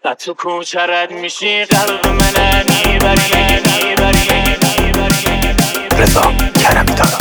تو کوچه میشی قلب من میبری رضا کرمی‌دارا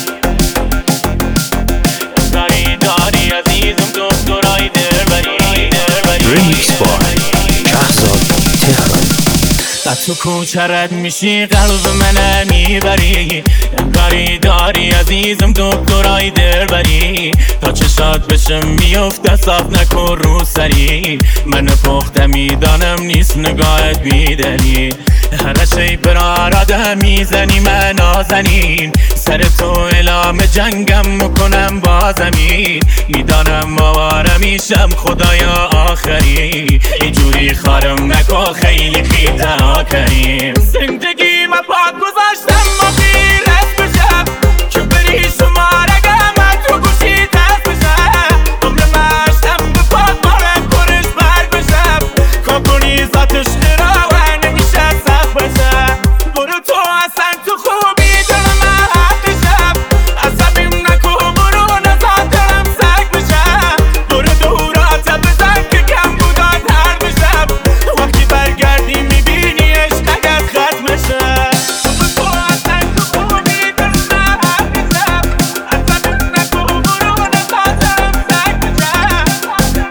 داری عزیزم دکترای دربری ریمیکس بای شهرزاد تهرانی تو کوچه میشی قلب من میبری داری عزیزم دکترای دربری تا چشات بشه میفته صاف نکن رو سری من پخته میدانم نیست نگاهت بیدلی هر شی براراده میزنی من نازنین سر تو اعلام جنگم میکنم با زمین میدانم آواره میشم خدایا آخری اینجوری خارم نکن خیلی خیلی کریم زندگی ما پاک گذاشتم ما خیرت بشم که بری شماره من تو گوشی دست بشم عمر مشتم به پاک بارم کرش برگ بشم کاکنی ذاتش قرار نمیشه سخت بشم برو تو اصلا تو خوبی دل من حق بشم عصبیم نکو برو نزاد دلم سگ بشم برو دورات بزن که کم بودان هر بشم وقتی برگردی میبینی عشق اگر ختم بشه برو تو اصلا تو خوبی دل من حق بشم عصبیم نکو برو نزاد دلم سگ بشم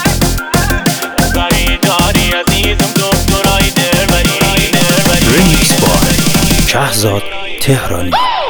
داری عزیزم دکترای دربری ریمیکس بای شهرزاد تهرانی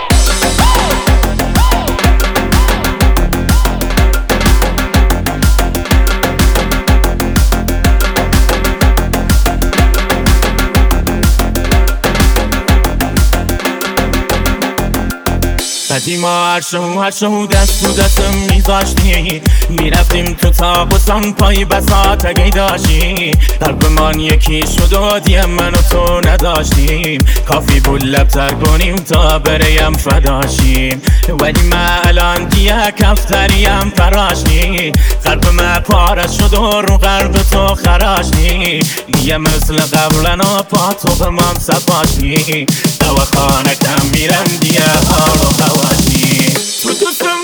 قدیما هر شو دست تو دستم میذاشتی میرفتیم تو تابستان پای بساط اگه داشتی قلبمان یکی شد و دیم من و تو نداشتیم کافی بود لبتر کنیم تا بریم فداشیم ولی من الان دیگه کفتریم فراشتی قلب من پاره شد و رو قلب تو خراشتی دیگه مثل قبلنا پا تو به من سپاشتی دواخانه کم میرم دیگه حال و خواشتی تو دوستم